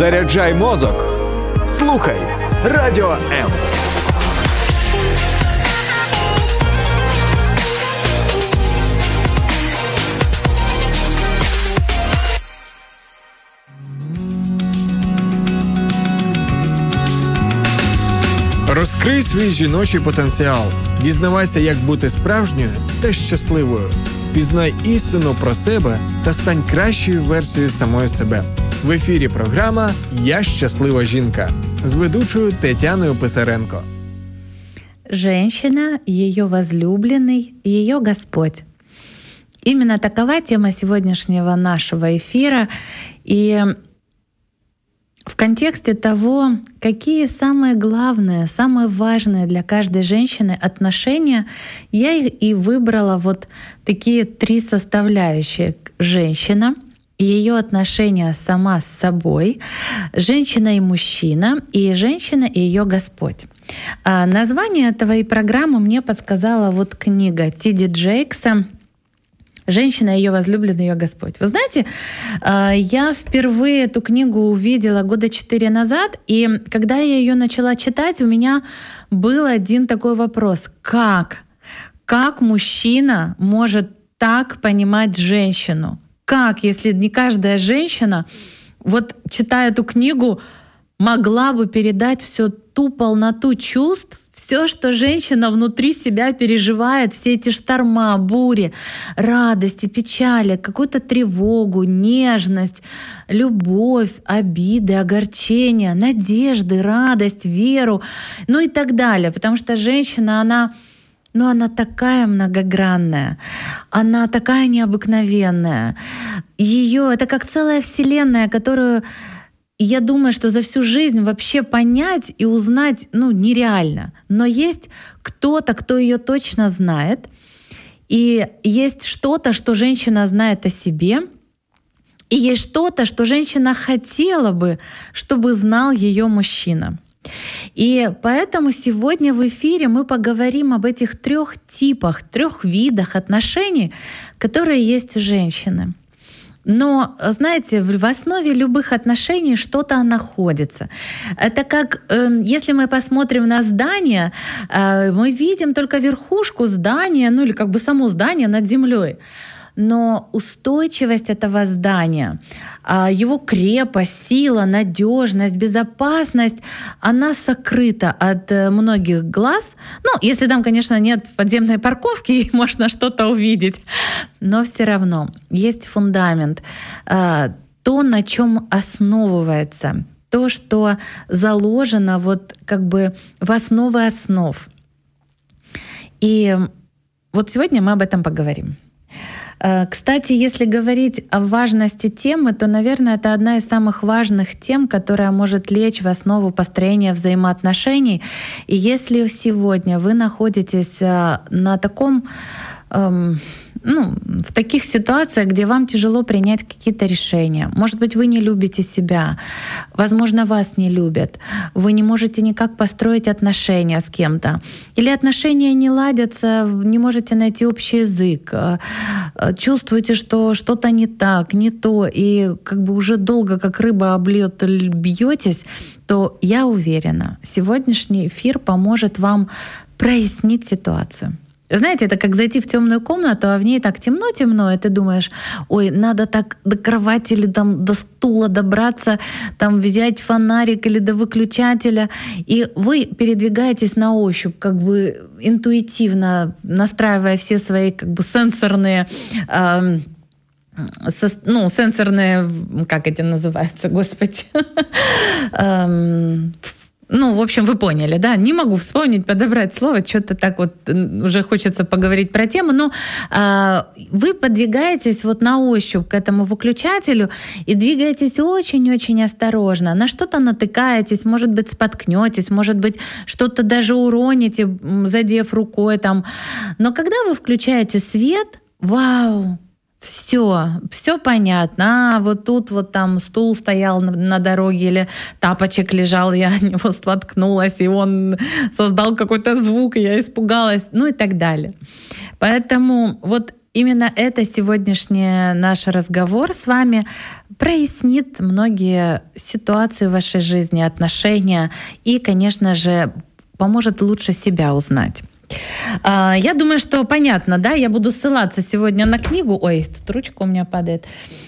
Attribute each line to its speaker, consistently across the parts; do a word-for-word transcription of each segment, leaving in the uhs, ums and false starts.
Speaker 1: Заряджай мозок. Слухай Радіо М. Розкрий свій жіночий потенціал. Дізнавайся, як бути справжньою та щасливою. Пізнай істину про себе та стань кращою версією самої себе. В ефірі програма «Я щаслива жінка» з ведучою Тетяною Писаренко.
Speaker 2: Женщина, ее возлюбленный, ее Господь. Именно такова тема сегодняшнего нашего эфира. И в контексте того, какие самые главные, самые важные для каждой женщины отношения, я и выбрала вот такие три составляющие. Женщина, ее отношения сама с собой, женщина и мужчина, и женщина и ее Господь. А название этой программы мне подсказала вот книга Ти Ди Джейкса «Женщина, ее возлюбленный, ее Господь». Вы знаете, я впервые эту книгу увидела года четыре назад, и когда я ее начала читать, у меня был один такой вопрос. Как? Как мужчина может так понимать женщину? Как, если не каждая женщина, вот читая эту книгу, могла бы передать всю ту полноту чувств, все, что женщина внутри себя переживает, все эти шторма, бури, радости, печали, какую-то тревогу, нежность, любовь, обиды, огорчения, надежды, радость, веру, ну и так далее. Потому что женщина, она, ну, она такая многогранная, она такая необыкновенная. Ее это как целая вселенная, которую, я думаю, что за всю жизнь вообще понять и узнать, ну, нереально. Но есть кто-то, кто ее точно знает, и есть что-то, что женщина знает о себе, и есть что-то, что женщина хотела бы, чтобы знал ее мужчина. И поэтому сегодня в эфире мы поговорим об этих трех типах, трех видах отношений, которые есть у женщины. Но, знаете, в основе любых отношений что-то находится. Это как, если мы посмотрим на здание, мы видим только верхушку здания, ну или как бы само здание над землей. Но устойчивость этого здания, его крепость, сила, надежность, безопасность, она сокрыта от многих глаз. Ну, если там, конечно, нет подземной парковки, и можно что-то увидеть, но все равно есть фундамент, то, на чем основывается, то, что заложено вот как бы в основе основ. И вот сегодня мы об этом поговорим. Кстати, если говорить о важности темы, то, наверное, это одна из самых важных тем, которая может лечь в основу построения взаимоотношений. И если сегодня вы находитесь на таком, эм, ну, в таких ситуациях, где вам тяжело принять какие-то решения, может быть, вы не любите себя, возможно, вас не любят, вы не можете никак построить отношения с кем-то, или отношения не ладятся, не можете найти общий язык, чувствуете, что что-то не так, не то, и как бы уже долго, как рыба об лед, бьетесь, то я уверена, сегодняшний эфир поможет вам прояснить ситуацию. Знаете, это как зайти в темную комнату, а в ней так темно-темно, и ты думаешь, ой, надо так до кровати или там до стула добраться, там взять фонарик или до выключателя, и вы передвигаетесь на ощупь, как бы интуитивно настраивая все свои как бы сенсорные э, ну, сенсорные, как эти называются, господи, ну, в общем, вы поняли, да? Не могу вспомнить, подобрать слово, что-то так вот уже хочется поговорить про тему, но э, вы подвигаетесь вот на ощупь к этому выключателю и двигаетесь очень-очень осторожно. На что-то натыкаетесь, может быть, споткнетесь, может быть, что-то даже уроните, задев рукой там. Но когда вы включаете свет, вау! Все, все понятно. А, вот тут вот там стул стоял на, на дороге или тапочек лежал, я от него споткнулась, и он создал какой-то звук, и я испугалась, ну и так далее. Поэтому вот именно это сегодняшний наш разговор с вами прояснит многие ситуации в вашей жизни, отношения и, конечно же, поможет лучше себя узнать. Я думаю, что понятно, да? Я буду ссылаться сегодня на книгу. Ой, тут ручка у меня падает.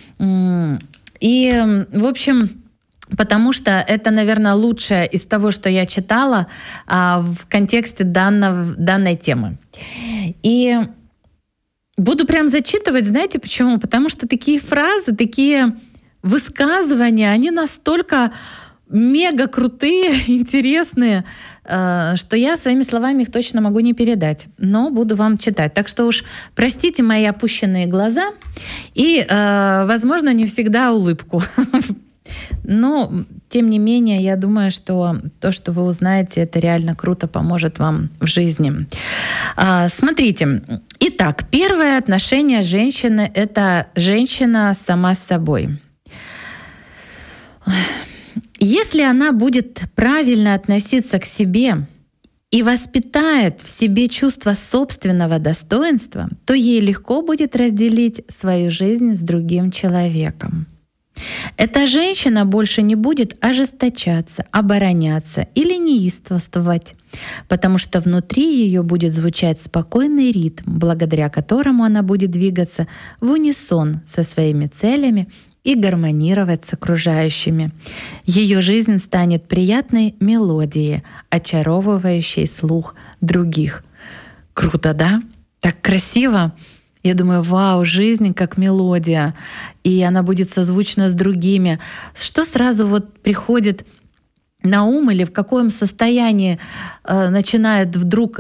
Speaker 2: И, в общем, потому что это, наверное, лучшее из того, что я читала в контексте данного, данной темы. И буду прям зачитывать, знаете почему? Потому что такие фразы, такие высказывания, они настолько мега крутые, интересные, что я своими словами их точно могу не передать, но буду вам читать. Так что уж простите мои опущенные глаза и, возможно, не всегда улыбку. Но, тем не менее, я думаю, что то, что вы узнаете, это реально круто поможет вам в жизни. Смотрите. Итак, первое отношение женщины — это женщина сама с собой. Если она будет правильно относиться к себе и воспитает в себе чувство собственного достоинства, то ей легко будет разделить свою жизнь с другим человеком. Эта женщина больше не будет ожесточаться, обороняться или неистовствовать, потому что внутри ее будет звучать спокойный ритм, благодаря которому она будет двигаться в унисон со своими целями и гармонировать с окружающими. Ее жизнь станет приятной мелодией, очаровывающей слух других. Круто, да? Так красиво! Я думаю, вау, жизнь как мелодия, и она будет созвучна с другими. Что сразу вот приходит на ум или в каком состоянии э, начинает вдруг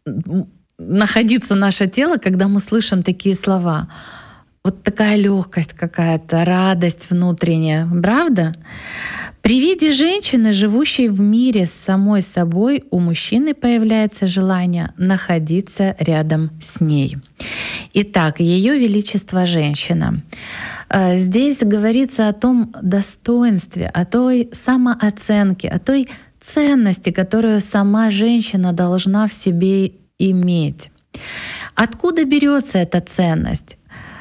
Speaker 2: находиться наше тело, когда мы слышим такие слова? Вот такая легкость какая-то, радость внутренняя, правда? При виде женщины, живущей в мире с самой собой, у мужчины появляется желание находиться рядом с ней. Итак, Ее Величество женщина. Здесь говорится о том достоинстве, о той самооценке, о той ценности, которую сама женщина должна в себе иметь. Откуда берется эта ценность?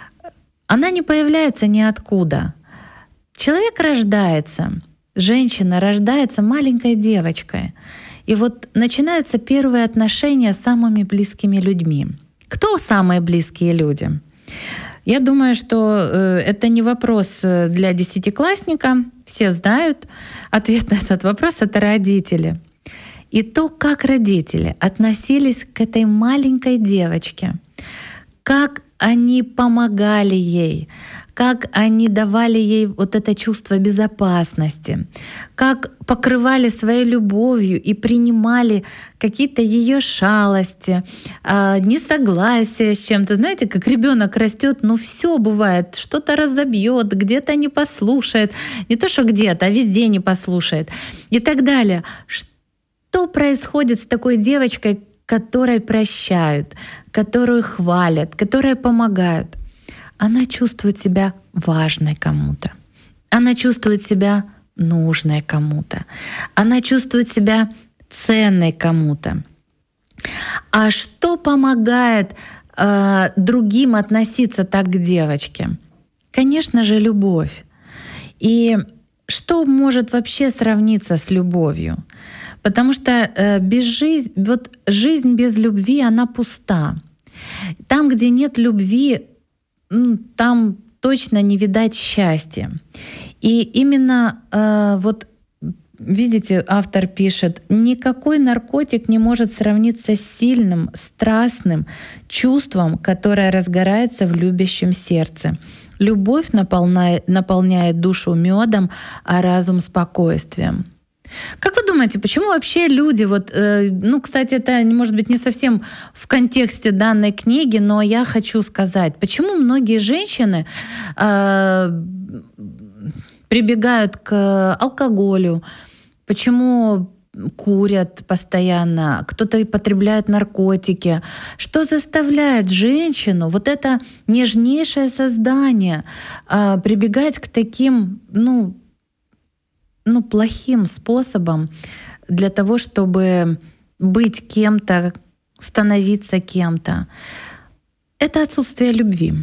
Speaker 2: Она не появляется ниоткуда. Человек рождается, женщина рождается маленькой девочкой. И вот начинаются первые отношения с самыми близкими людьми. Кто самые близкие люди? Я думаю, что это не вопрос для десятиклассника. Все знают ответ на этот вопрос — это родители. И то, как родители относились к этой маленькой девочке, как они помогали ей, как они давали ей вот это чувство безопасности, как покрывали своей любовью и принимали какие-то ее шалости, несогласия с чем-то. Знаете, как ребенок растет, ну все бывает, что-то разобьет, где-то не послушает, не то что где-то, а везде не послушает и так далее. Что происходит с такой девочкой, которой прощают, которую хвалят, которой помогают? Она чувствует себя важной кому-то. Она чувствует себя нужной кому-то. Она чувствует себя ценной кому-то. А что помогает э, другим относиться так к девочке? Конечно же, любовь. И что может вообще сравниться с любовью? Потому что э, без жизни, вот жизнь без любви, она пуста. Там, где нет любви, там точно не видать счастья. И именно э, вот видите, автор пишет: никакой наркотик не может сравниться с сильным, страстным чувством, которое разгорается в любящем сердце. Любовь наполняет, наполняет душу медом, а разум спокойствием. Как вы думаете, почему вообще люди, вот, э, ну, кстати, это, может быть, не совсем в контексте данной книги, но я хочу сказать, почему многие женщины э, прибегают к алкоголю, почему курят постоянно, кто-то и потребляет наркотики. Что заставляет женщину, вот это нежнейшее создание, э, прибегать к таким, ну, ну, плохим способом для того, чтобы быть кем-то, становиться кем-то? это отсутствие любви.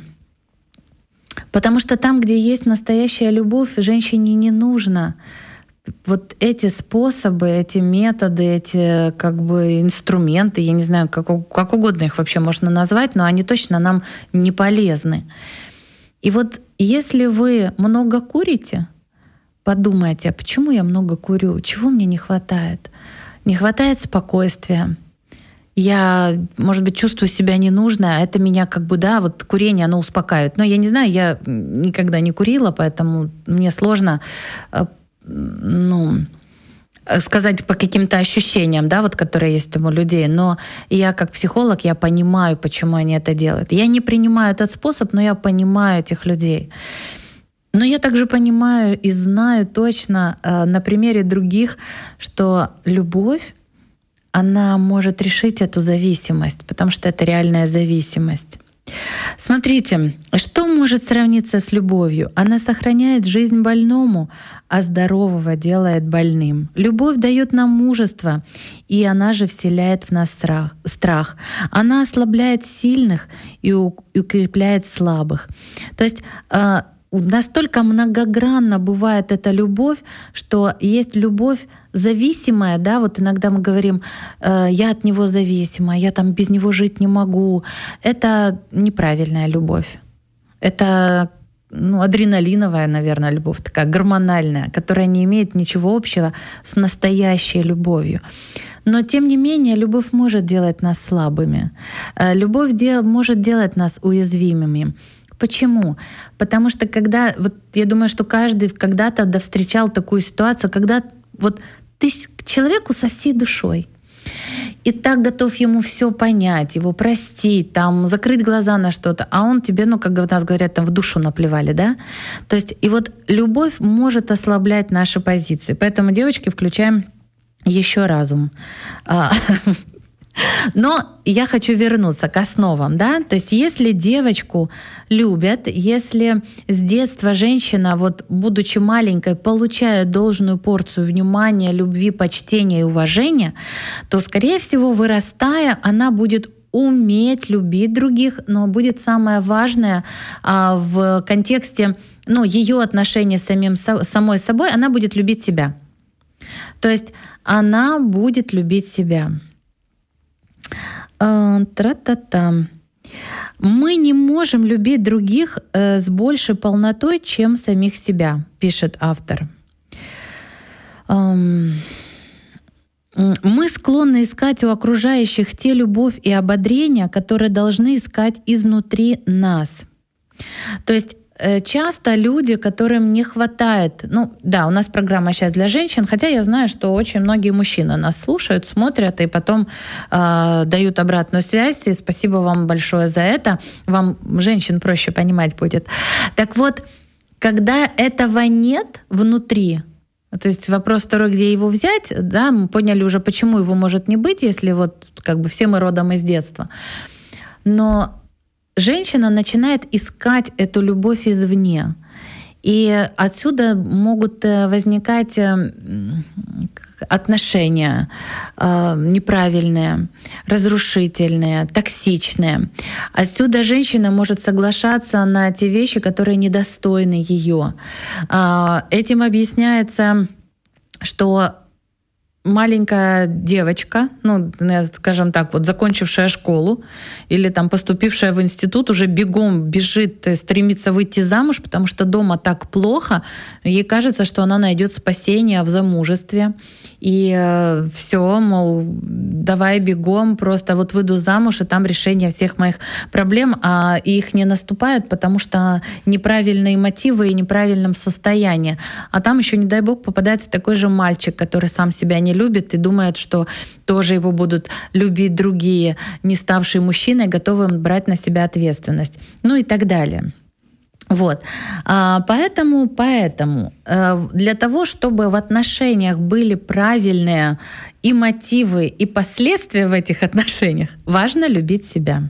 Speaker 2: Потому что там, где есть настоящая любовь, женщине не нужно вот эти способы, эти методы, эти как бы инструменты, я не знаю, как, как угодно их вообще можно назвать, но они точно нам не полезны. И вот если вы много курите, подумайте, а почему я много курю? Чего мне не хватает? Не хватает спокойствия. Я, может быть, чувствую себя ненужной, а это меня как бы, да, вот курение, оно успокаивает. Но я не знаю, я никогда не курила, поэтому мне сложно, ну, сказать по каким-то ощущениям, да, вот, которые есть у людей. Но я как психолог, я понимаю, почему они это делают. Я не принимаю этот способ, но я понимаю этих людей. Но я также понимаю и знаю точно на примере других, что любовь, она может решить эту зависимость, потому что это реальная зависимость. Смотрите, что может сравниться с любовью? Она сохраняет жизнь больному, а здорового делает больным. Любовь дает нам мужество, и она же вселяет в нас страх. Она ослабляет сильных и укрепляет слабых. То есть настолько многогранно бывает эта любовь, что есть любовь зависимая, да, вот иногда мы говорим, э, я от него зависима, я там без него жить не могу. Это неправильная любовь. Это ну, адреналиновая, наверное, любовь, такая гормональная, которая не имеет ничего общего с настоящей любовью. Но тем не менее, любовь может делать нас слабыми. Любовь дел- может делать нас уязвимыми. Почему? Потому что когда, вот я думаю, что каждый когда-то да встречал такую ситуацию, когда вот ты к человеку со всей душой и так готов ему все понять, его простить, там, закрыть глаза на что-то, а он тебе, ну, как у нас говорят, там в душу наплевали, да? То есть и вот любовь может ослаблять наши позиции. Поэтому, девочки, включаем еще разум. Но я хочу вернуться к основам, да, то есть если девочку любят, если с детства женщина, вот будучи маленькой, получает должную порцию внимания, любви, почтения и уважения, то, скорее всего, вырастая, она будет уметь любить других, но будет самое важное а, в контексте, ну, ее отношения с самим, самой собой, она будет любить себя. То есть она будет любить себя. Тра-та-та. Мы не можем любить других с большей полнотой, чем самих себя, пишет автор. Мы склонны искать у окружающих те любовь и ободрение, которые должны искать изнутри нас. То есть часто люди, которым не хватает, ну да, у нас программа сейчас для женщин, хотя я знаю, что очень многие мужчины нас слушают, смотрят и потом э, дают обратную связь. И спасибо вам большое за это. Вам, женщин, проще понимать будет. Так вот, когда этого нет внутри, то есть вопрос второй, где его взять, да, мы поняли уже, почему его может не быть, если вот как бы все мы родом из детства. Но женщина начинает искать эту любовь извне. И отсюда могут возникать отношения неправильные, разрушительные, токсичные. Отсюда женщина может соглашаться на те вещи, которые недостойны ее. Этим объясняется, что маленькая девочка, ну, скажем так, вот закончившая школу или там поступившая в институт, уже бегом бежит, стремится выйти замуж, потому что дома так плохо, ей кажется, что она найдет спасение в замужестве. И э, все, мол, давай бегом, просто вот выйду замуж, и там решение всех моих проблем, а их не наступает, потому что неправильные мотивы и неправильном состоянии. А там еще, не дай бог, попадается такой же мальчик, который сам себя не любит и думает, что тоже его будут любить другие, не ставшие мужчиной, готовые брать на себя ответственность. Ну и так далее. Вот. Поэтому, поэтому для того, чтобы в отношениях были правильные и мотивы, и последствия в этих отношениях, важно любить себя.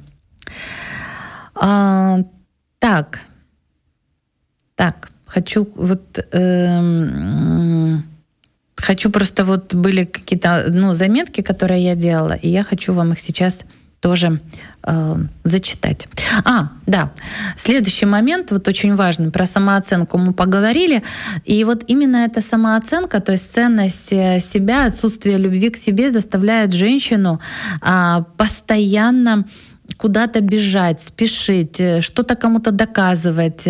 Speaker 2: А, так, так, хочу вот э, хочу просто вот были какие-то ну, заметки, которые я делала, и я хочу вам их сейчас тоже э, зачитать. А, да, следующий момент, вот очень важный, про самооценку мы поговорили, и вот именно эта самооценка, то есть ценность себя, отсутствие любви к себе заставляет женщину э, постоянно куда-то бежать, спешить, что-то кому-то доказывать,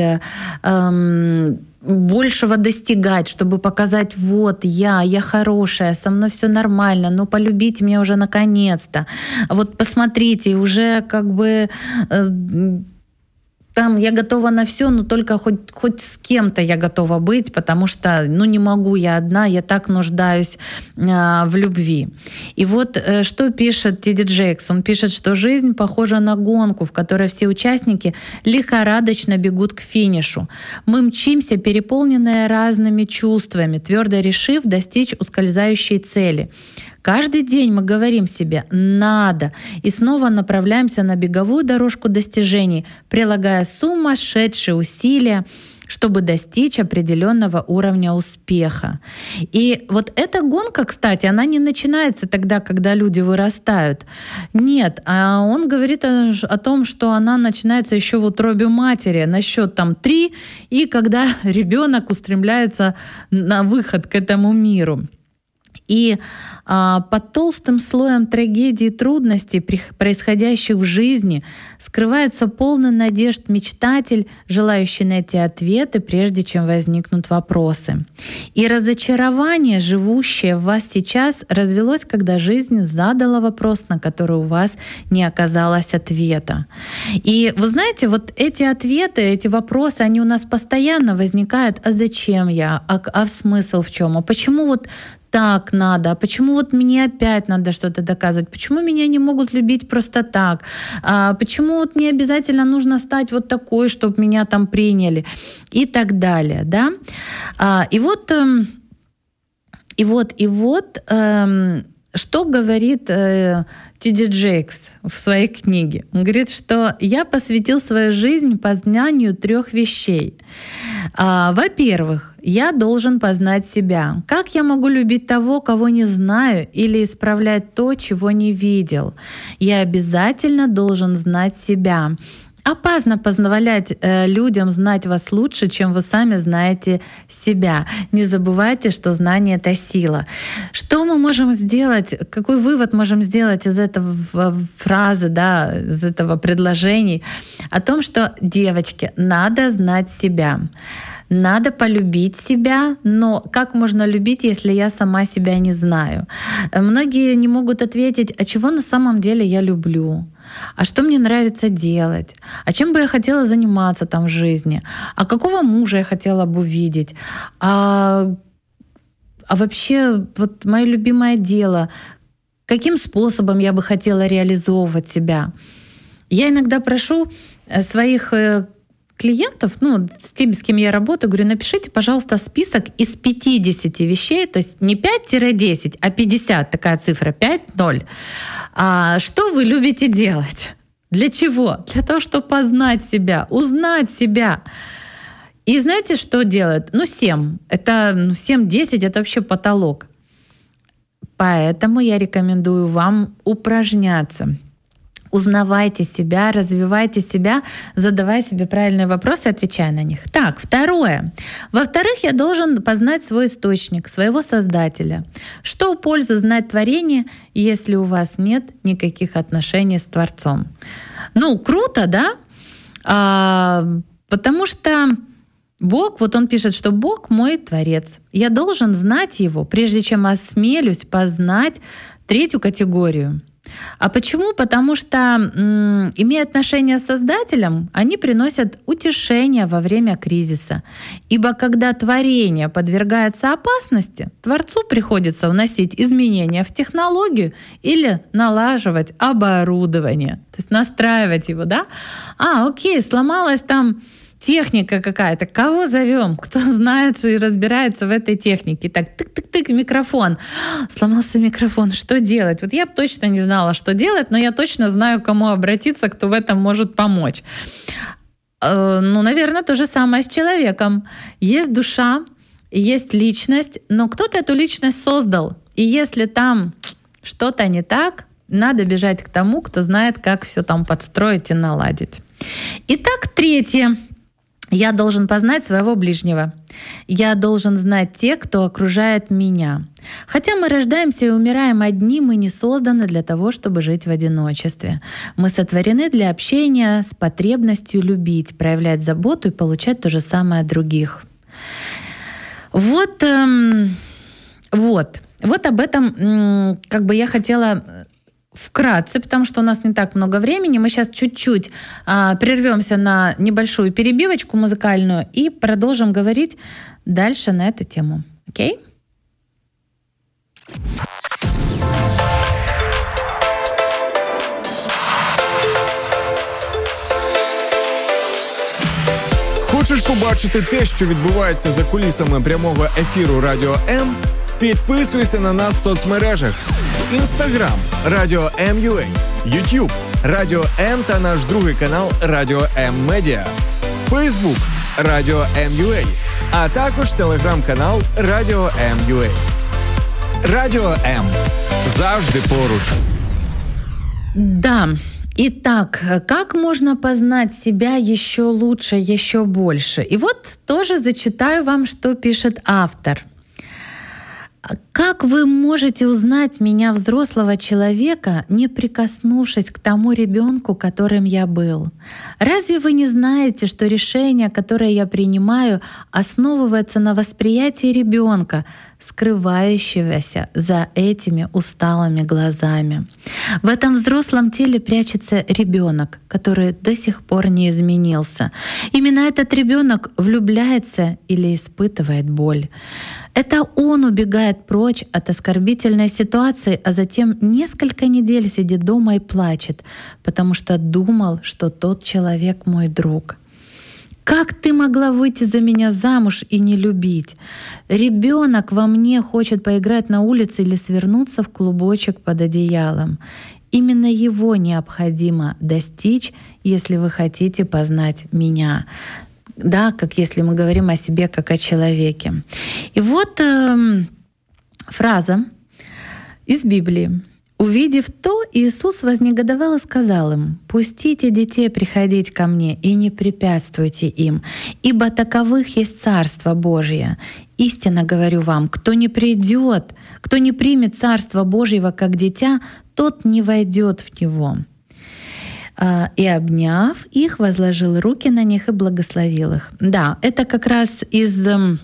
Speaker 2: э, большего достигать, чтобы показать, вот я, я хорошая, со мной все нормально, ну полюбите меня уже наконец-то. Вот посмотрите, уже как бы э, там я готова на все, но только хоть, хоть с кем-то я готова быть, потому что ну не могу я одна, я так нуждаюсь э, в любви. И вот э, что пишет Ти Ди Джейкс. Он пишет, что жизнь похожа на гонку, в которой все участники лихорадочно бегут к финишу. Мы мчимся, переполненные разными чувствами, твердо решив достичь ускользающей цели. Каждый день мы говорим себе «надо» и снова направляемся на беговую дорожку достижений, прилагая сумасшедшие усилия, чтобы достичь определенного уровня успеха. И вот эта гонка, кстати, она не начинается тогда, когда люди вырастают. Нет, а он говорит о, о том, что она начинается еще в утробе матери, на счет там три, и когда ребенок устремляется на выход к этому миру. И а, под толстым слоем трагедий и трудностей, происходящих в жизни, скрывается полный надежд мечтатель, желающий найти ответы, прежде чем возникнут вопросы. И разочарование, живущее в вас сейчас, развелось, когда жизнь задала вопрос, на который у вас не оказалось ответа. И вы знаете, вот эти ответы, эти вопросы, они у нас постоянно возникают. А зачем я? А, а смысл в чем? А почему вот так надо, а почему вот мне опять надо что-то доказывать, почему меня не могут любить просто так, а почему вот мне обязательно нужно стать вот такой, чтобы меня там приняли и так далее, да. А, и вот, и вот, и вот, эм, что говорит э, Ти Ди Джейкс в своей книге? Он говорит, что я посвятил свою жизнь познанию трех вещей. А, во-первых, я должен познать себя. Как я могу любить того, кого не знаю, или исправлять то, чего не видел? Я обязательно должен знать себя. Опасно позволять э, людям знать вас лучше, чем вы сами знаете себя. Не забывайте, что знание — это сила. Что мы можем сделать, какой вывод можем сделать из этого фразы, да, из этого предложения? О том, что, девочки, надо знать себя. Надо полюбить себя, но как можно любить, если я сама себя не знаю? Многие не могут ответить, а чего на самом деле я люблю? А что мне нравится делать? А чем бы я хотела заниматься там в жизни? А какого мужа я хотела бы увидеть? А, а вообще вот мое любимое дело, каким способом я бы хотела реализовывать себя? Я иногда прошу своих клиентов, ну, с теми, с кем я работаю, говорю, напишите, пожалуйста, список из пятидесяти вещей, то есть не пять-десять, а пятьдесят, такая цифра, пять-ноль. А, что вы любите делать? Для чего? Для того, чтобы познать себя, узнать себя. И знаете, что делают? Ну, семь. Это ну, семь-десять, это вообще потолок. Поэтому я рекомендую вам упражняться. Узнавайте себя, развивайте себя, задавая себе правильные вопросы, отвечая на них. Так, второе. Во-вторых, я должен познать свой источник, своего Создателя. Что пользы знать творение, если у вас нет никаких отношений с Творцом? Ну, круто, да? А, потому что Бог, вот он пишет, что Бог мой Творец. Я должен знать Его, прежде чем осмелюсь познать третью категорию. А почему? Потому что, м, имея отношения с Создателем, они приносят утешение во время кризиса. Ибо когда творение подвергается опасности, Творцу приходится вносить изменения в технологию или налаживать оборудование, то есть настраивать его, да? А, окей, сломалась там техника какая-то. Кого зовем? Кто знает и разбирается в этой технике? Так, тык-тык-тык, микрофон. Сломался микрофон. Что делать? Вот я бы точно не знала, что делать, но я точно знаю, к кому обратиться, кто в этом может помочь. Ну, наверное, то же самое с человеком. Есть душа, есть личность, но кто-то эту личность создал. И если там что-то не так, надо бежать к тому, кто знает, как все там подстроить и наладить. Итак, третье. Я должен познать своего ближнего. Я должен знать тех, кто окружает меня. Хотя мы рождаемся и умираем одни, мы не созданы для того, чтобы жить в одиночестве. Мы сотворены для общения с потребностью любить, проявлять заботу и получать то же самое от других. Вот, эм, вот, вот об этом эм, как бы я хотела вкратце, потому что у нас не так много времени. Мы сейчас чуть-чуть а, прервемся на небольшую перебивочку музыкальную и продолжим говорить дальше на эту тему. Окей?
Speaker 1: Хочеш побачити те, що відбувається за кулісами прямого ефіру Радіо М? Підписуйся на нас в соцмережах: Instagram – Радіо М.ua, YouTube – Радіо М та наш другий канал Радіо М Медіа, Facebook – Радіо М.ua, а також телеграм-канал Радіо М.ua. Радіо М. Завжди поруч.
Speaker 2: Да. Итак, как можно познать себя еще лучше, еще больше? И вот тоже зачитаю вам, что пишет автор. Как вы можете узнать меня, взрослого человека, не прикоснувшись к тому ребенку, которым я был? Разве вы не знаете, что решение, которое я принимаю, основывается на восприятии ребенка, скрывающегося за этими усталыми глазами? В этом взрослом теле прячется ребенок, который до сих пор не изменился. Именно этот ребенок влюбляется или испытывает боль. Это он убегает прочь от оскорбительной ситуации, а затем несколько недель сидит дома и плачет, потому что думал, что тот человек мой друг. Как ты могла выйти за меня замуж и не любить? Ребенок во мне хочет поиграть на улице или свернуться в клубочек под одеялом. Именно его необходимо достичь, если вы хотите познать меня. Да, как если мы говорим о себе как о человеке. И вот э, фраза из Библии. «Увидев то, Иисус вознегодовал и сказал им: „Пустите детей приходить ко мне и не препятствуйте им, ибо таковых есть Царство Божие. Истинно говорю вам, кто не придет, кто не примет Царство Божьего как дитя, тот не войдет в него». И, обняв их, возложил руки на них и благословил их. Да, это как раз из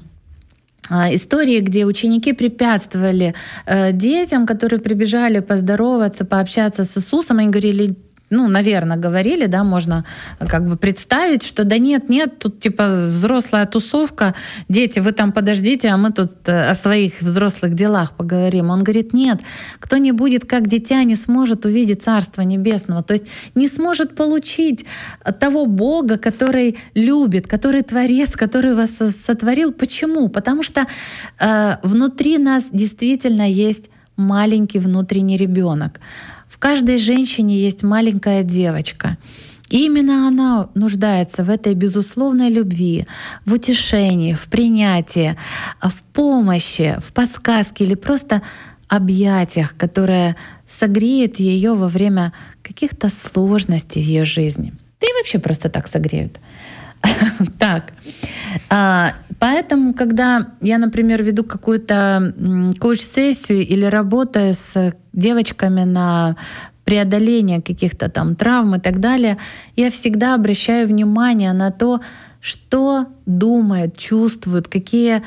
Speaker 2: истории, где ученики препятствовали детям, которые прибежали поздороваться, пообщаться с Иисусом. Они говорили, ну, наверное, говорили, да, можно как бы представить, что да нет, нет, тут типа взрослая тусовка, дети, вы там подождите, а мы тут о своих взрослых делах поговорим. Он говорит, нет, кто не будет как дитя, не сможет увидеть Царство Небесного, то есть не сможет получить того Бога, который любит, который Творец, который вас сотворил. Почему? Потому что э, внутри нас действительно есть маленький внутренний ребенок. В каждой женщине есть маленькая девочка. И именно она нуждается в этой безусловной любви, в утешении, в принятии, в помощи, в подсказке или просто объятиях, которые согреют ее во время каких-то сложностей в ее жизни. Да и вообще просто так согреют. Так. Поэтому, когда я, например, веду какую-то коуч-сессию или работаю с девочками на преодоление каких-то там травм и так далее, я всегда обращаю внимание на то, что думает, чувствует, какие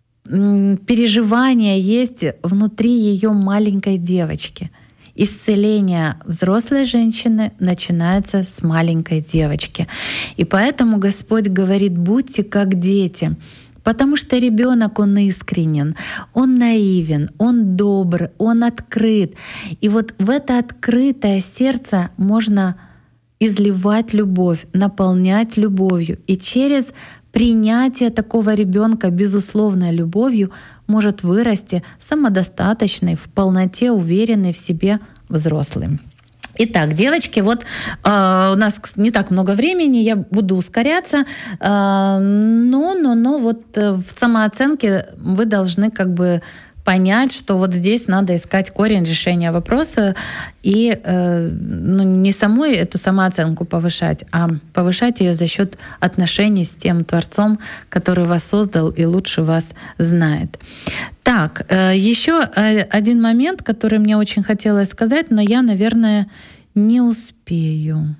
Speaker 2: переживания есть внутри ее маленькой девочки. Исцеление взрослой женщины начинается с маленькой девочки. И поэтому Господь говорит, будьте как дети, потому что ребенок, он искренен, он наивен, он добр, он открыт. И вот в это открытое сердце можно изливать любовь, наполнять любовью. И через принятие такого ребенка безусловной любовью может вырасти самодостаточный, в полноте уверенный в себе взрослый. Итак, девочки, вот э, у нас не так много времени, я буду ускоряться, э, но, но, но вот в самооценке вы должны как бы понять, что вот здесь надо искать корень решения вопроса и э, ну, не самой эту самооценку повышать, а повышать ее за счет отношений с тем Творцом, который вас создал и лучше вас знает. Так, э, еще один момент, который мне очень хотелось сказать, но я, наверное, не успею.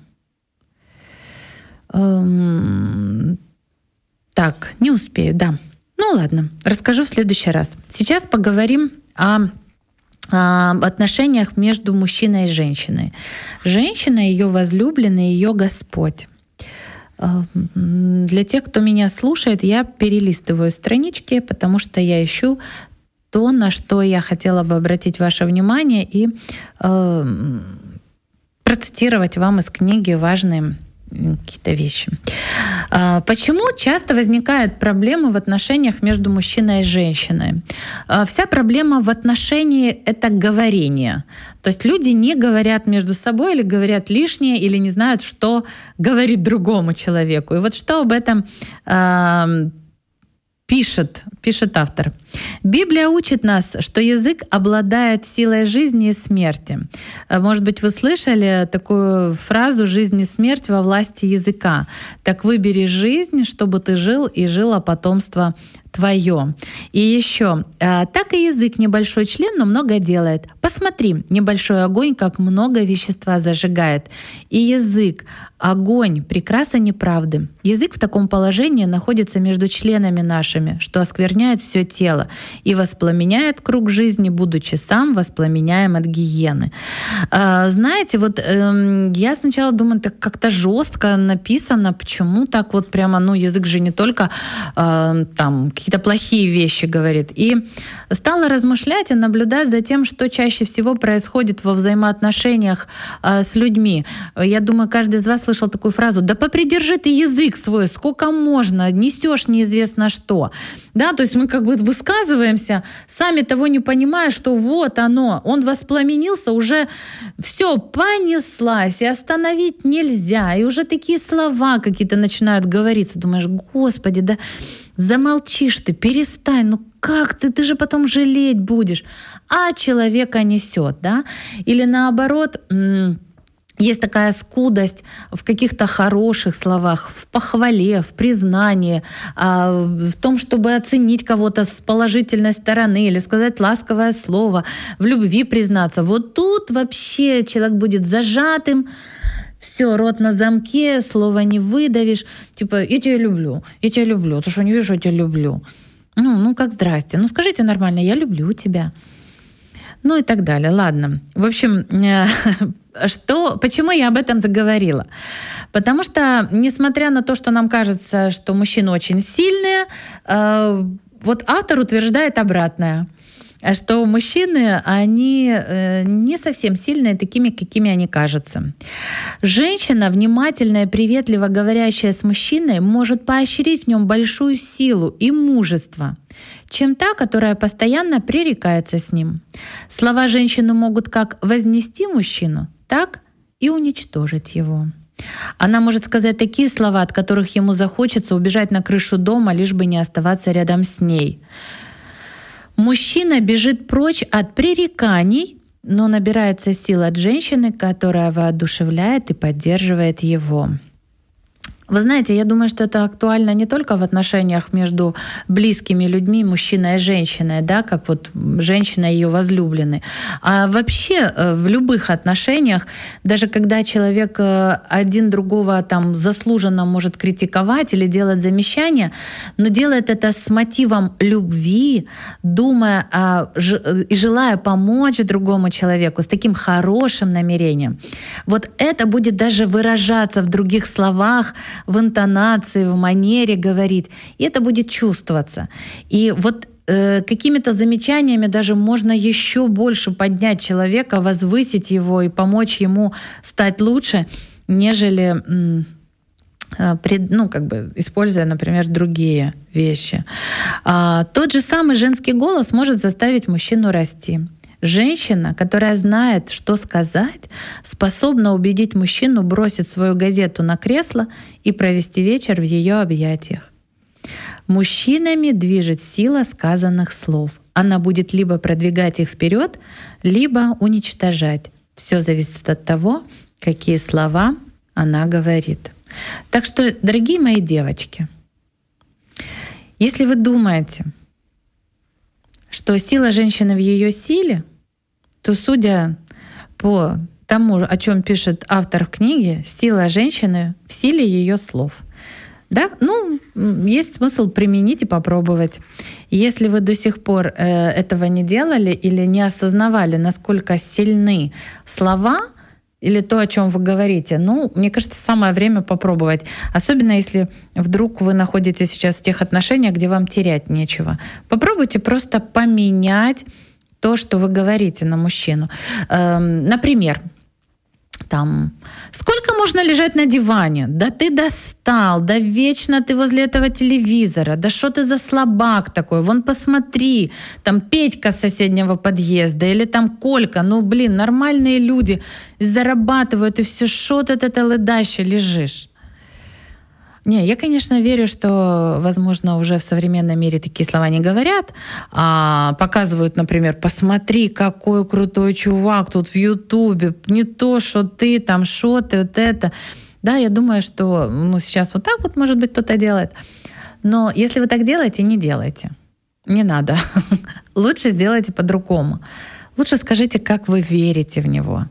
Speaker 2: Эм, так, не успею, да. Ну ладно, расскажу в следующий раз. Сейчас поговорим о, о отношениях между мужчиной и женщиной. Женщина, ее возлюбленный, ее Господь. Для тех, кто меня слушает, я перелистываю странички, потому что я ищу то, на что я хотела бы обратить ваше внимание и э, процитировать вам из книги важные какие-то вещи. Почему часто возникают проблемы в отношениях между мужчиной и женщиной? Вся проблема в отношении — это говорение. То есть люди не говорят между собой или говорят лишнее, или не знают, что говорить другому человеку. И вот что об этом э, пишет, пишет автор. Библия учит нас, что язык обладает силой жизни и смерти. Может быть, вы слышали такую фразу «жизнь и смерть во власти языка». Так выбери жизнь, чтобы ты жил и жило потомство твое. И еще, так и язык небольшой член, но много делает. Посмотри, небольшой огонь, как много вещества зажигает. И язык, огонь, прекраса неправды. Язык в таком положении находится между членами нашими, что оскверняет все тело и воспламеняет круг жизни, будучи сам воспламеняем от гиены. Знаете, вот я сначала думаю, так как-то жестко написано, почему так вот прямо, ну язык же не только там какие-то плохие вещи говорит. И стала размышлять и наблюдать за тем, что чаще всего происходит во взаимоотношениях э, с людьми. Я думаю, каждый из вас слышал такую фразу: «Да попридержи ты язык свой, сколько можно, несешь неизвестно что». Да, то есть мы как бы высказываемся, сами того не понимая, что вот оно, он воспламенился, уже все, понеслась, и остановить нельзя, и уже такие слова какие-то начинают говориться. Думаешь, Господи, да замолчишь ты, перестань, ну как ты, ты же потом жалеть будешь. А человека несет, да? Или наоборот, есть такая скудость в каких-то хороших словах, в похвале, в признании, в том, чтобы оценить кого-то с положительной стороны или сказать ласковое слово, в любви признаться. Вот тут вообще человек будет зажатым, все, рот на замке, слова не выдавишь. Типа, я тебя люблю, я тебя люблю. Ты что, не видишь, что я тебя люблю? Ну, ну как здрасте. Ну скажите нормально, я люблю тебя. Ну и так далее. Ладно. В общем, что, почему я об этом заговорила? Потому что, несмотря на то, что нам кажется, что мужчины очень сильные, вот автор утверждает обратное. Что мужчины, они не совсем сильные, такими, какими они кажутся. Женщина, внимательная, приветливо говорящая с мужчиной, может поощрить в нем большую силу и мужество, чем та, которая постоянно пререкается с ним. Слова женщины могут как вознести мужчину, так и уничтожить его. Она может сказать такие слова, от которых ему захочется убежать на крышу дома, лишь бы не оставаться рядом с ней. Мужчина бежит прочь от пререканий, но набирается сил от женщины, которая воодушевляет и поддерживает его. Вы знаете, я думаю, что это актуально не только в отношениях между близкими людьми, мужчиной и женщиной, да, как вот женщина и ее возлюбленный, а вообще в любых отношениях, даже когда человек один другого там заслуженно может критиковать или делать замечания, но делает это с мотивом любви, думая о, и желая помочь другому человеку, с таким хорошим намерением. Вот это будет даже выражаться в других словах, в интонации, в манере говорить. И это будет чувствоваться. И вот э, какими-то замечаниями даже можно еще больше поднять человека, возвысить его и помочь ему стать лучше, нежели э, пред, ну, как бы, используя, например, другие вещи. А, тот же самый женский голос может заставить мужчину расти. Женщина, которая знает, что сказать, способна убедить мужчину бросить свою газету на кресло и провести вечер в ее объятиях. Мужчинами движет сила сказанных слов. Она будет либо продвигать их вперед, либо уничтожать. Все зависит от того, какие слова она говорит. Так что, дорогие мои девочки, если вы думаете, что сила женщины в ее силе, то, судя по тому, о чем пишет автор книги, сила женщины в силе ее слов. Да, ну, есть смысл применить и попробовать. Если вы до сих пор э, этого не делали или не осознавали, насколько сильны слова или то, о чем вы говорите, ну, мне кажется, самое время попробовать. Особенно если вдруг вы находитесь сейчас в тех отношениях, где вам терять нечего. Попробуйте просто поменять то, что вы говорите на мужчину. Эм, например, там, сколько можно лежать на диване? Да ты достал, да вечно ты возле этого телевизора, да что ты за слабак такой? Вон посмотри, там Петька с соседнего подъезда или там Колька, ну блин, нормальные люди зарабатывают, и все, что ты это лыдаще лежишь? Не, я, конечно, верю, что, возможно, уже в современном мире такие слова не говорят, а показывают, например, посмотри, какой крутой чувак тут в Ютубе, не то, что ты там, что ты, вот это. Да, я думаю, что ну, сейчас вот так вот, может быть, кто-то делает. Но если вы так делаете, не делайте. Не надо. Лучше сделайте по-другому. Лучше скажите, как вы верите в него.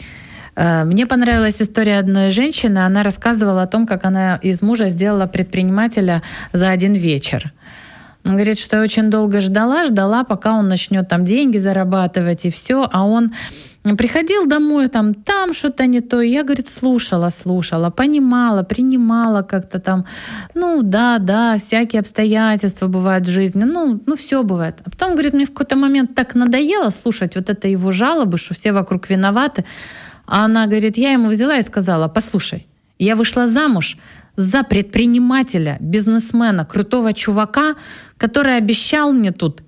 Speaker 2: Мне понравилась история одной женщины. Она рассказывала о том, как она из мужа сделала предпринимателя за один вечер. Она говорит, что я очень долго ждала, ждала, пока он начнет там деньги зарабатывать и все, а он приходил домой, там, там что-то не то. И я, говорит, слушала, слушала, понимала, принимала как-то там, ну да, да, всякие обстоятельства бывают в жизни, ну, ну все бывает. А потом, говорит, мне в какой-то момент так надоело слушать вот это его жалобы, что все вокруг виноваты. А она говорит, я ему взяла и сказала, послушай, я вышла замуж за предпринимателя, бизнесмена, крутого чувака, который обещал мне тут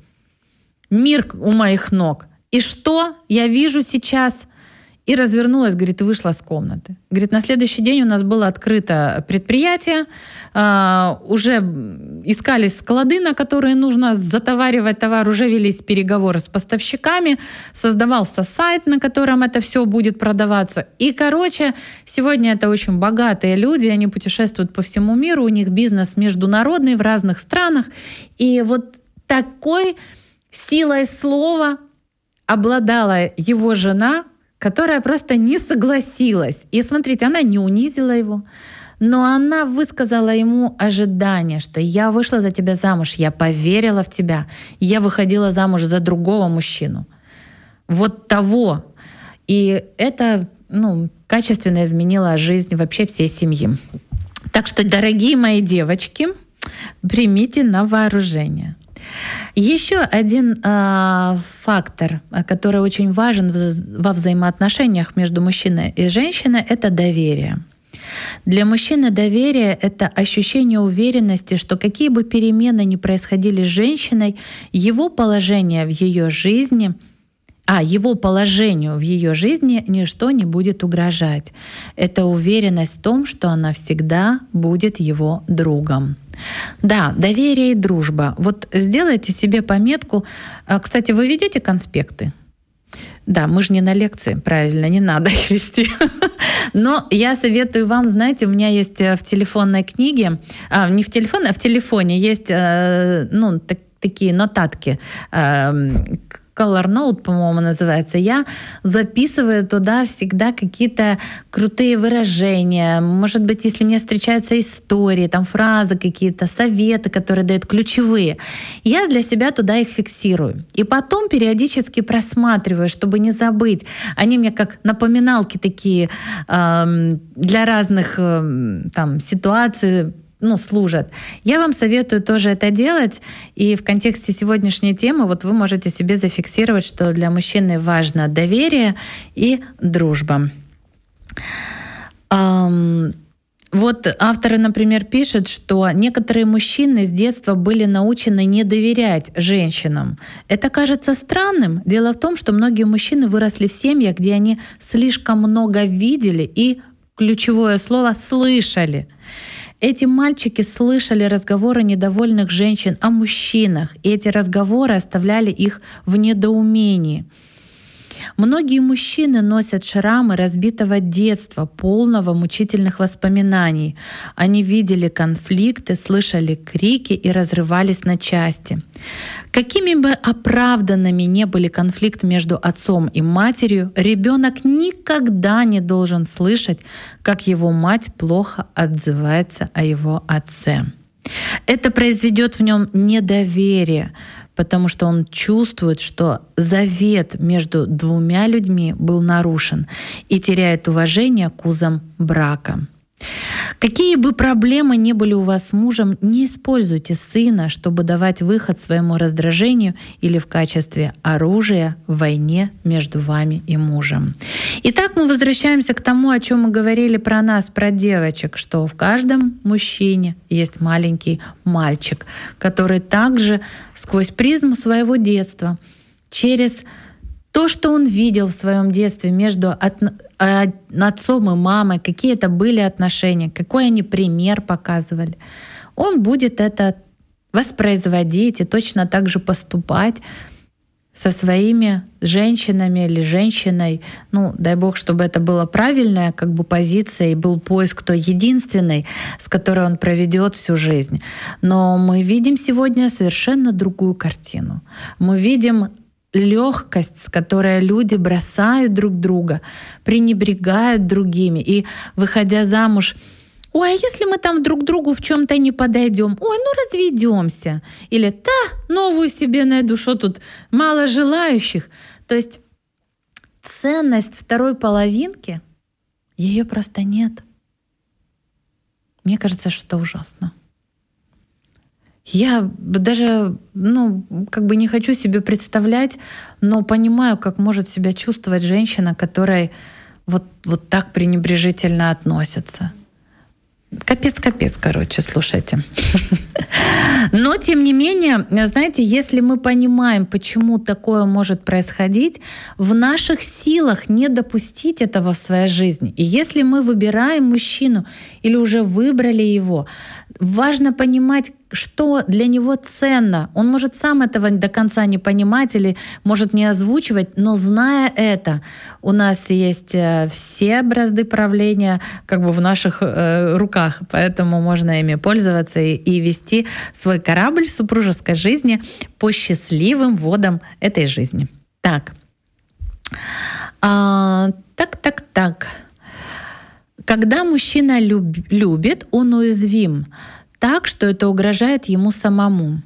Speaker 2: мир у моих ног. И что я вижу сейчас? И развернулась, говорит, и вышла с комнаты. Говорит, на следующий день у нас было открыто предприятие, э, уже искались склады, на которые нужно затоваривать товар, уже велись переговоры с поставщиками, создавался сайт, на котором это все будет продаваться. И, короче, сегодня это очень богатые люди, они путешествуют по всему миру, у них бизнес международный в разных странах. И вот такой силой слова обладала его жена, которая просто не согласилась. И смотрите, она не унизила его, но она высказала ему ожидание, что я вышла за тебя замуж, я поверила в тебя, я выходила замуж за другого мужчину. Вот того. И это ну, качественно изменило жизнь вообще всей семьи. Так что, дорогие мои девочки, примите на вооружение. Еще один э, фактор, который очень важен в, во взаимоотношениях между мужчиной и женщиной, это доверие. Для мужчины доверие — это ощущение уверенности, что какие бы перемены ни происходили с женщиной, его положение в ее жизни, а его положению в ее жизни ничто не будет угрожать. Это уверенность в том, что она всегда будет его другом. Да, доверие и дружба. Вот сделайте себе пометку. Кстати, вы ведете конспекты? Да, мы же не на лекции, правильно, не надо их вести. Но я советую вам, знаете, у меня есть в телефонной книге, а, не в телефоне, а в телефоне есть ну, так, такие нотатки, Color Note, по-моему, называется. Я записываю туда всегда какие-то крутые выражения. Может быть, если мне встречаются истории, там фразы какие-то, советы, которые дают ключевые. Я для себя туда их фиксирую. И потом периодически просматриваю, чтобы не забыть. Они мне как напоминалки такие э, для разных э, там, ситуаций, ну, служат. Я вам советую тоже это делать. И в контексте сегодняшней темы вот вы можете себе зафиксировать, что для мужчины важно доверие и дружба. Эм, вот авторы, например, пишут, что некоторые мужчины с детства были научены не доверять женщинам. Это кажется странным. Дело в том, что многие мужчины выросли в семьях, где они слишком много видели и, ключевое слово, слышали. эти мальчики слышали разговоры недовольных женщин о мужчинах, и эти разговоры оставляли их в недоумении. Многие мужчины носят шрамы разбитого детства, полного мучительных воспоминаний. Они видели конфликты, слышали крики и разрывались на части. Какими бы оправданными ни были конфликты между отцом и матерью, ребенок никогда не должен слышать, как его мать плохо отзывается о его отце. Это произведет в нем недоверие, потому что он чувствует, что завет между двумя людьми был нарушен и теряет уважение к узам брака. Какие бы проблемы ни были у вас с мужем, не используйте сына, чтобы давать выход своему раздражению или в качестве оружия в войне между вами и мужем. Итак, мы возвращаемся к тому, о чем мы говорили про нас, про девочек, что в каждом мужчине есть маленький мальчик, который также сквозь призму своего детства, через то, что он видел в своем детстве между отцом и мамой, какие это были отношения, какой они пример показывали, он будет это воспроизводить и точно так же поступать со своими женщинами или женщиной. Ну, дай Бог, чтобы это была правильная как бы позиция и был поиск той единственной, с которой он проведет всю жизнь. Но мы видим сегодня совершенно другую картину. Мы видим легкость, с которой люди бросают друг друга, пренебрегают другими и, выходя замуж, ой, а если мы там друг другу в чем-то не подойдем, ой, ну разведемся, или да, новую себе найду, что тут мало желающих. То есть ценность второй половинки, ее просто нет. Мне кажется, что это ужасно. Я даже, ну, как бы не хочу себе представлять, но понимаю, как может себя чувствовать женщина, которой вот, вот так пренебрежительно относятся. Капец-капец, короче, слушайте. Но, тем не менее, знаете, если мы понимаем, почему такое может происходить, в наших силах не допустить этого в своей жизни. И если мы выбираем мужчину или уже выбрали его, важно понимать, что для него ценно. Он может сам этого до конца не понимать или может не озвучивать, но зная это, у нас есть все бразды правления как бы в наших э, руках, поэтому можно ими пользоваться и, и вести свой корабль супружеской жизни по счастливым водам этой жизни. Так, а, так, так, так. Когда мужчина люб, любит, он уязвим так, что это угрожает ему самому.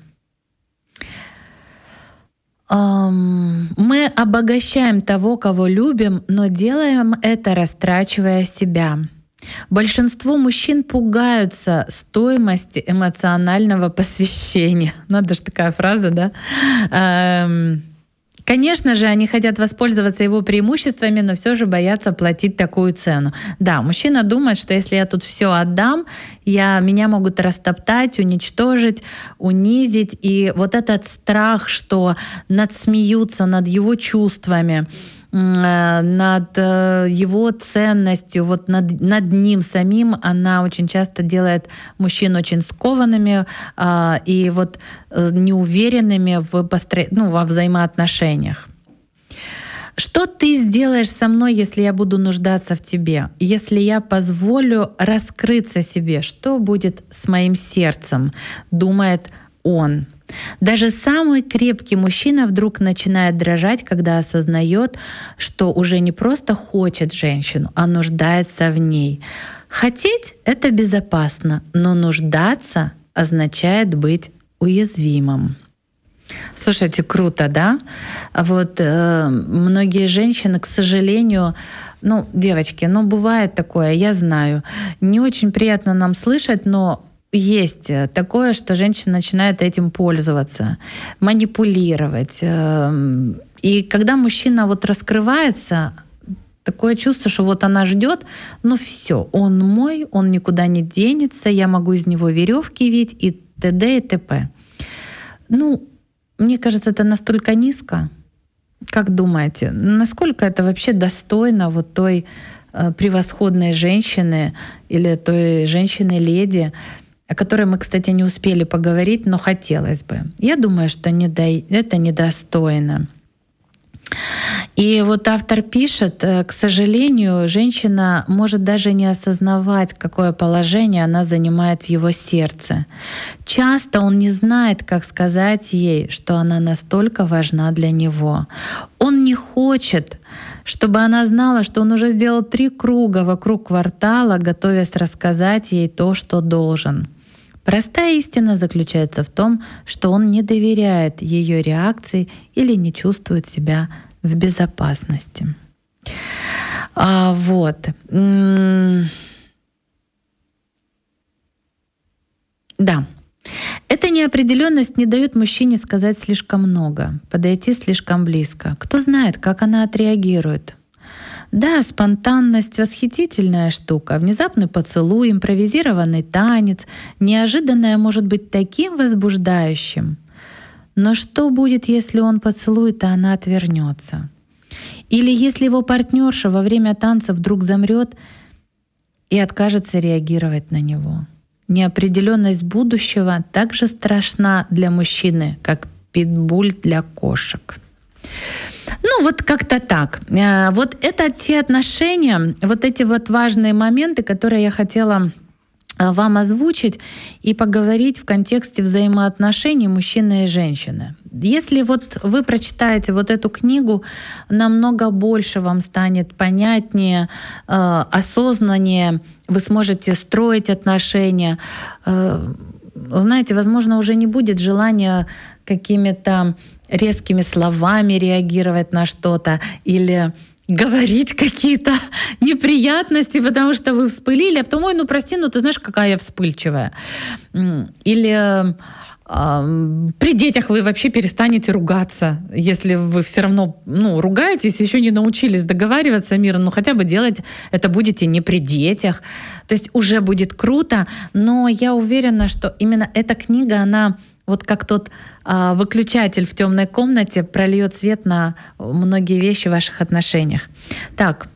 Speaker 2: Мы обогащаем того, кого любим, но делаем это, растрачивая себя. Большинство мужчин пугаются стоимости эмоционального посвящения. Надо же такая фраза, да? Конечно же, они хотят воспользоваться его преимуществами, но все же боятся платить такую цену. Да, мужчина думает, что если я тут все отдам, я, меня могут растоптать, уничтожить, унизить. И вот этот страх, что надсмеются над его чувствами, над его ценностью, вот над, над ним самим, она очень часто делает мужчин очень скованными а, и вот неуверенными в постро... ну, во взаимоотношениях. Что ты сделаешь со мной, если я буду нуждаться в тебе? Если я позволю раскрыться себе, что будет с моим сердцем? Думает он. Даже самый крепкий мужчина вдруг начинает дрожать, когда осознает, что уже не просто хочет женщину, а нуждается в ней. Хотеть — это безопасно, но нуждаться означает быть уязвимым. Слушайте, круто, да? Вот э, многие женщины, к сожалению, ну, девочки, ну, бывает такое, я знаю, не очень приятно нам слышать, но есть такое, что женщина начинает этим пользоваться, манипулировать. И когда мужчина вот раскрывается, такое чувство, что вот она ждет, ну все, он мой, он никуда не денется, я могу из него веревки вить и т.д. и т.п. Ну, мне кажется, это настолько низко. Как думаете, насколько это вообще достойно вот той превосходной женщины или той женщины-леди, о которой мы, кстати, не успели поговорить, но хотелось бы. Я думаю, что это недостойно. И вот автор пишет, к сожалению, женщина может даже не осознавать, какое положение она занимает в его сердце. Часто он не знает, как сказать ей, что она настолько важна для него. Он не хочет, чтобы она знала, что он уже сделал три круга вокруг квартала, готовясь рассказать ей то, что должен. Простая истина заключается в том, что он не доверяет ее реакции или не чувствует себя в безопасности. А, вот. Да. Эта неопределенность не дает мужчине сказать слишком много, подойти слишком близко. Кто знает, как она отреагирует. Да, спонтанность — восхитительная штука. Внезапный поцелуй, импровизированный танец, неожиданное может быть таким возбуждающим. Но что будет, если он поцелует, а она отвернется? Или если его партнерша во время танца вдруг замрет и откажется реагировать на него? Неопределенность будущего так же страшна для мужчины, как питбуль для кошек. Ну, вот как-то так. Вот это те отношения, вот эти вот важные моменты, которые я хотела вам озвучить и поговорить в контексте взаимоотношений мужчины и женщины. Если вот вы прочитаете вот эту книгу, намного больше вам станет понятнее, э, осознаннее, вы сможете строить отношения. Э, знаете, возможно, уже не будет желания какими-то резкими словами реагировать на что-то или говорить какие-то неприятности, потому что вы вспылили, а потом, ой, ну прости, ну ты знаешь, какая я вспыльчивая. Или э, при детях вы вообще перестанете ругаться, если вы все равно ну, ругаетесь, еще не научились договариваться мирно, но хотя бы делать это будете не при детях. То есть уже будет круто, но я уверена, что именно эта книга, она вот как тот а, выключатель в темной комнате прольет свет на многие вещи в ваших отношениях. Так,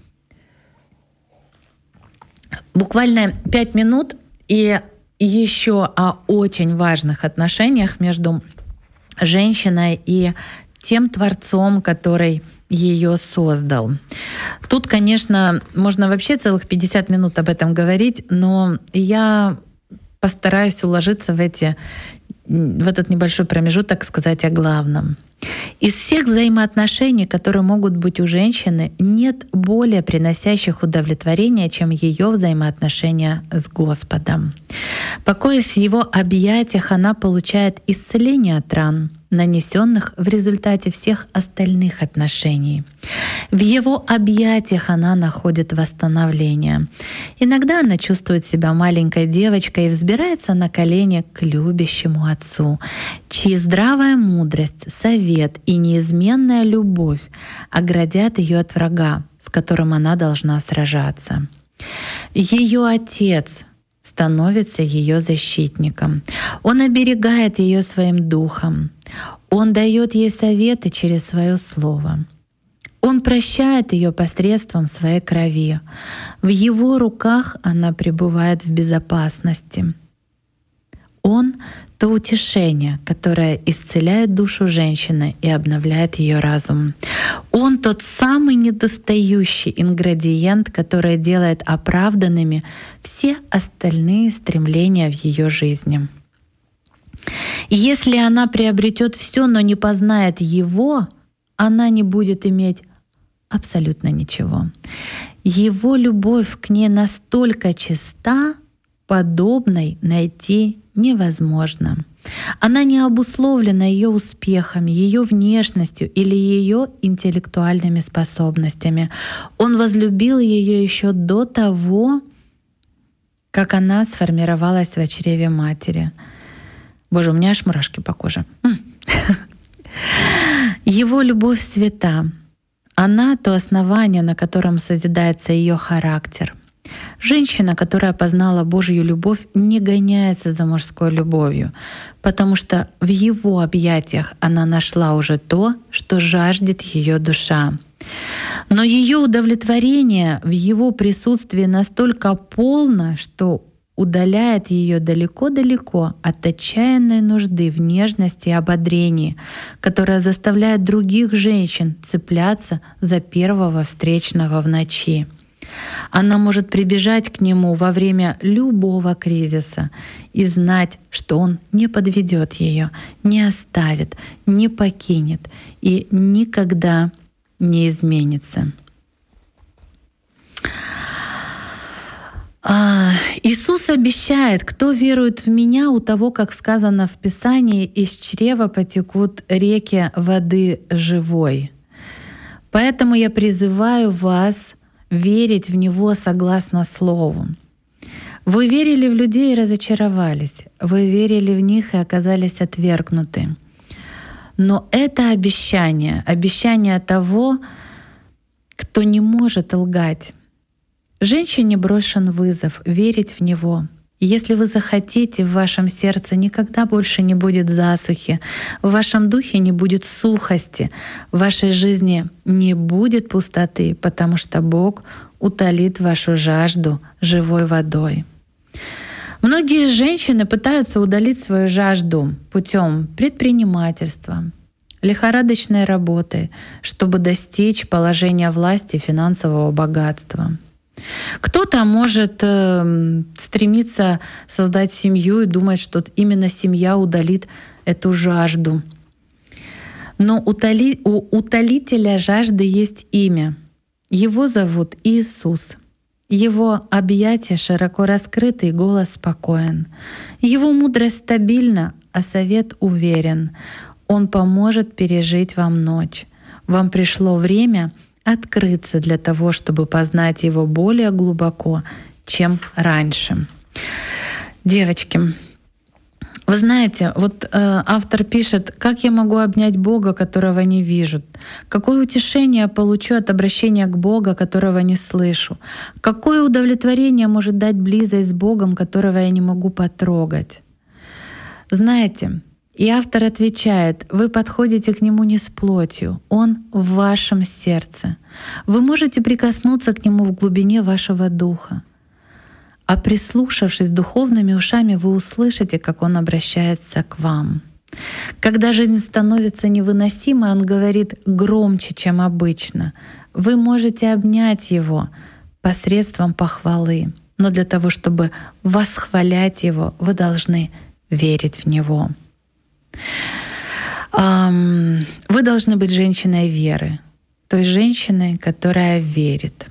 Speaker 2: буквально пять минут и еще о очень важных отношениях между женщиной и тем творцом, который ее создал. Тут, конечно, можно вообще целых пятьдесят минут об этом говорить, но я постараюсь уложиться в эти в этот небольшой промежуток сказать о главном. Из всех взаимоотношений, которые могут быть у женщины, нет более приносящих удовлетворения, чем ее взаимоотношения с Господом. Покоясь в Его объятиях, она получает исцеление от ран, нанесенных в результате всех остальных отношений. В Его объятиях она находит восстановление. Иногда она чувствует себя маленькой девочкой и взбирается на колени к любящему Отцу, чьи здравая мудрость, совет и неизменная любовь оградят ее от врага, с которым она должна сражаться. Ее Отец становится ее защитником. Он оберегает ее своим духом. Он дает ей советы через свое слово. Он прощает ее посредством своей крови. В его руках она пребывает в безопасности. Он — то утешение, которое исцеляет душу женщины и обновляет ее разум. Он — тот самый недостающий ингредиент, который делает оправданными все остальные стремления в ее жизни. И если она приобретет все, но не познает его, она не будет иметь абсолютно ничего. Его любовь к ней настолько чиста, подобной найти невозможно. Она не обусловлена ее успехами, ее внешностью или ее интеллектуальными способностями. Он возлюбил ее еще до того, как она сформировалась в чреве матери. Боже, у меня аж мурашки по коже. Его любовь свята. Она — то основание, на котором созидается ее характер. Женщина, которая познала Божью любовь, не гоняется за мужской любовью, потому что в Его объятиях она нашла уже то, что жаждет ее душа. Но ее удовлетворение в Его присутствии настолько полно, что удаляет ее далеко-далеко от отчаянной нужды в нежности и ободрении, которая заставляет других женщин цепляться за первого встречного в ночи. Она может прибежать к нему во время любого кризиса и знать, что он не подведет ее, не оставит, не покинет и никогда не изменится. Иисус обещает: кто верует в Меня, у того, как сказано в Писании, из чрева потекут реки воды живой. Поэтому я призываю вас верить в Него согласно Слову. Вы верили в людей и разочаровались. Вы верили в них и оказались отвергнуты. Но это обещание, обещание того, кто не может лгать. Женщине брошен вызов верить в Него. И если вы захотите, в вашем сердце никогда больше не будет засухи, в вашем духе не будет сухости, в вашей жизни не будет пустоты, потому что Бог утолит вашу жажду живой водой. Многие женщины пытаются удалить свою жажду путем предпринимательства, лихорадочной работы, чтобы достичь положения власти и финансового богатства. Кто-то может э, стремиться создать семью и думать, что именно семья удалит эту жажду. Но утоли, у утолителя жажды есть имя. Его зовут Иисус. Его объятия широко раскрыты и голос спокоен. Его мудрость стабильна, а совет уверен. Он поможет пережить вам ночь. Вам пришло время открыться для того, чтобы познать Его более глубоко, чем раньше. Девочки, вы знаете, вот э, автор пишет: «Как я могу обнять Бога, которого не вижу? Какое утешение я получу от обращения к Богу, которого не слышу? Какое удовлетворение может дать близость с Богом, которого я не могу потрогать?» Знаете, и автор отвечает: вы подходите к Нему не с плотью, Он в вашем сердце. Вы можете прикоснуться к Нему в глубине вашего духа. А прислушавшись духовными ушами, вы услышите, как Он обращается к вам. Когда жизнь становится невыносимой, Он говорит громче, чем обычно. Вы можете обнять Его посредством похвалы. Но для того, чтобы восхвалять Его, вы должны верить в Него. Вы должны быть женщиной веры, той женщиной, которая верит.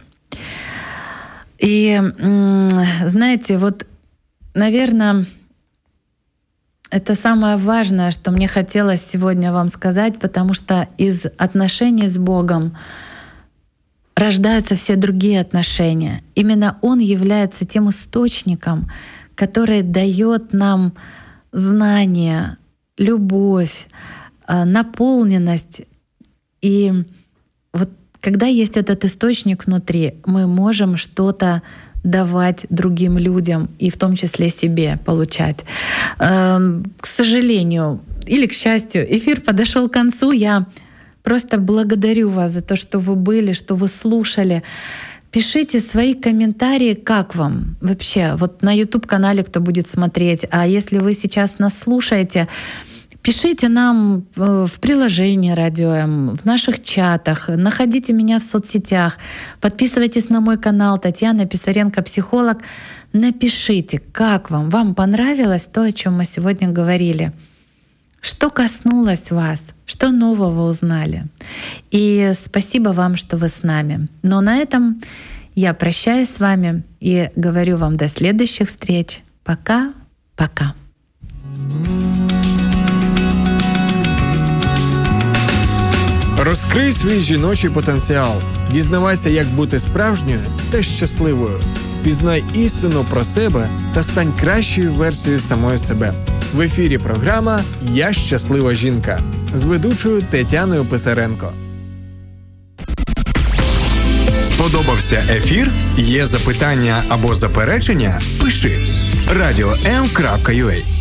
Speaker 2: И знаете, вот, наверное, это самое важное, что мне хотелось сегодня вам сказать, потому что из отношений с Богом рождаются все другие отношения. Именно Он является тем источником, который дает нам знания, любовь, наполненность. И вот когда есть этот источник внутри, мы можем что-то давать другим людям и в том числе себе получать. К сожалению или к счастью, эфир подошел к концу. Я просто благодарю вас за то, что вы были, что вы слушали. Пишите свои комментарии, как вам вообще, вот на YouTube-канале, кто будет смотреть. А если вы сейчас нас слушаете, пишите нам в приложении Радио М, в наших чатах, находите меня в соцсетях, подписывайтесь на мой канал Татьяна Писаренко, психолог. Напишите, как вам, вам понравилось то, о чем мы сегодня говорили. Что коснулось вас, что нового узнали. И спасибо вам, что вы с нами. Но на этом я прощаюсь с вами и говорю вам до следующих встреч. Пока-пока.
Speaker 1: Розкрий свій жіночий потенціал. Дізнавайся, як бути справжньою та щасливою. Пізнай істину про себе та стань кращою версією самої себе. В ефірі програма «Я щаслива жінка» з ведучою Тетяною Писаренко.
Speaker 3: Сподобався ефір? Є запитання або заперечення? Пиши радіо ем крапка ю а.